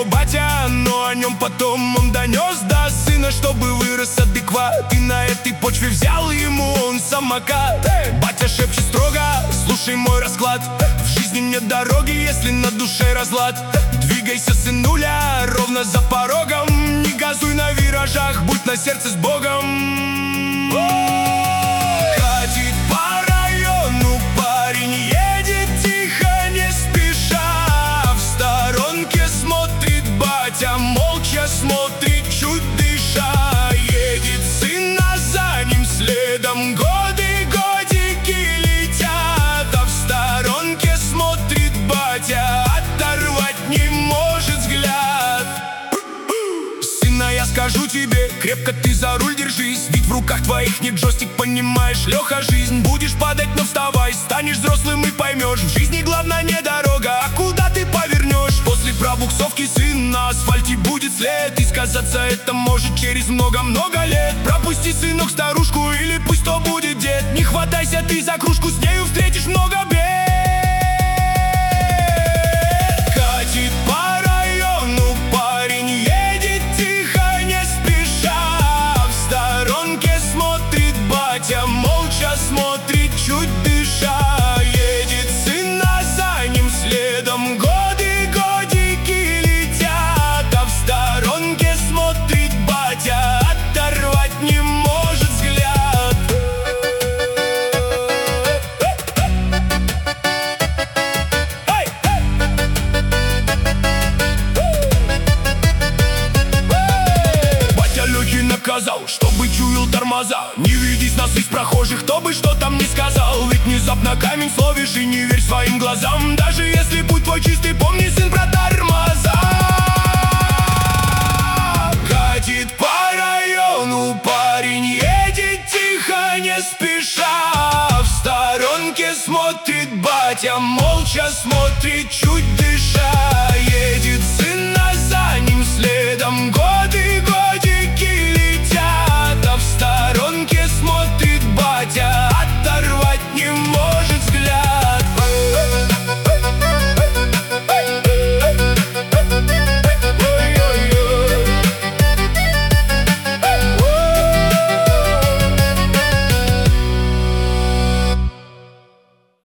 батя, но о нем потом он донес до сына, чтобы вырос адекват. И на этой почве взял ему он самокат. Батя шепчет строго: слушай мой расклад, в жизни нет дороги, если на душе разлад. Двигайся, сынуля, ровно за порогом, не газуй на виражах, будь на сердце с Богом. Катит по району парень, едет тихо, не спеша. В сторонке смотрит батя, молча смотрит, чуть дыша. Едет сын, а за ним следом годы, годики летят. А в сторонке смотрит батя, оторвать не может взгляд. Сына, я скажу тебе, крепко ты за руль держись, ведь в руках твоих нет джойстик, понимаешь, Леха, жизнь. Будешь падать, но вставай, станешь взрослым и поймешь, в жизни главное не дорога, а куда ты повернешь. После пробуксовки, сын, на асфальте будет след, и сказаться это может через много-много лет. Пропусти, сынок, старушку, или пусть то будет дед. Не хватайся ты за кружку, с нею встретишь много бед. Катит по району парень, едет тихо, не спеша. В сторонке смотрит батя, молча смотрит, чуть дыша. Едет сын, а за ним следом годы, годики летят. А в сторонке смотрит батя, оторвать не может взгляд. Батя Лехи наказал, чтобы чуял тормоза. Не ведись нас из прохожих, кто бы что там ни сказал. Ведь внезапно камень словишь и не верь своим глазам. Даже если путь твой чистый, помни, сын, про тормоза. Катит по району парень, едет тихо, не спеша. В сторонке смотрит батя, молча смотрит, чуть